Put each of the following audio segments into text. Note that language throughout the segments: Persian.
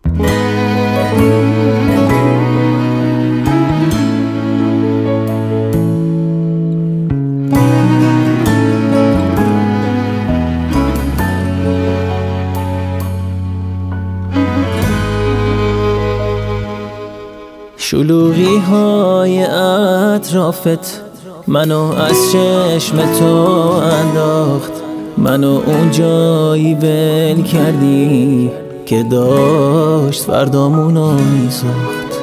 شلوغی های اطرافت منو از چشم تو انداخت، منو اون جایی ول کردی که داشت فردامونو میساخت.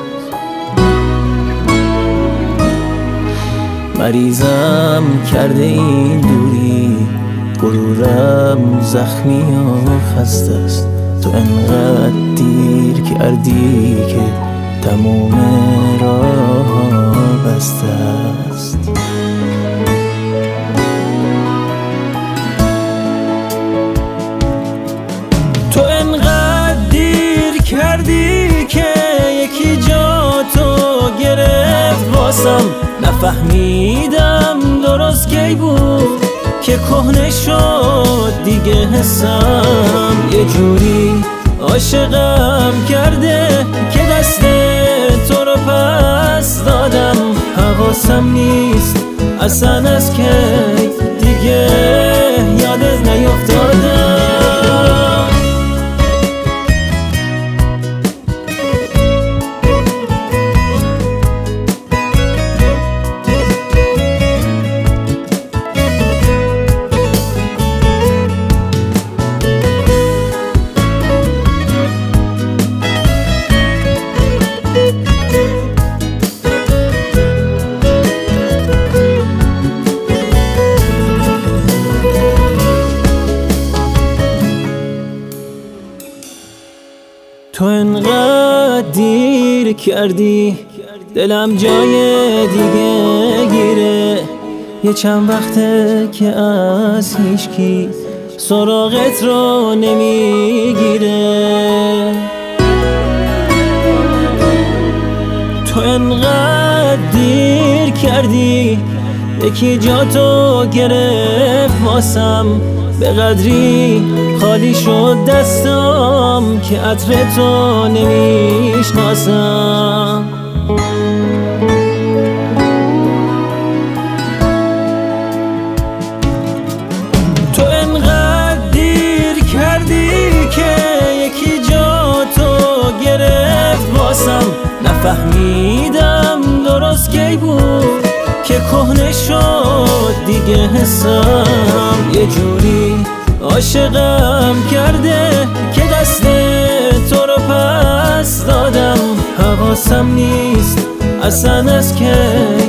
مریضم کرده این دوری، غرورم زخمی و خسته است. تو انقدر دیر کردی که تموم راه بسته است. تو انقدر دیر کردی که یکی جا تو گرفت واسم. نفهمیدم درست کی بود که کهنه شد دیگه حسم. یه جوری عاشقم کرده که دست تو رو پس دادم. حواسم نیست اصلا از که دیگه یادت نیفتادم. تو انقدر دیر کردی دلم جای دیگه گیره. یه چند وقته که از هیچکی سراغت رو نمیگیره. تو انقدر دیر کردی یکی جا تو گرفت واسم. به قدری خالی شد دستم که عطر تو نمیشناسم. تو انقدر دیر کردی که یکی جا تو گرفت واسم. نفهمیدم درست کی بود که کهنه شد دیگه حسم. یه جوری عاشقم کرده که دست تو رو پس دادم. حواسم نیست اصلا از که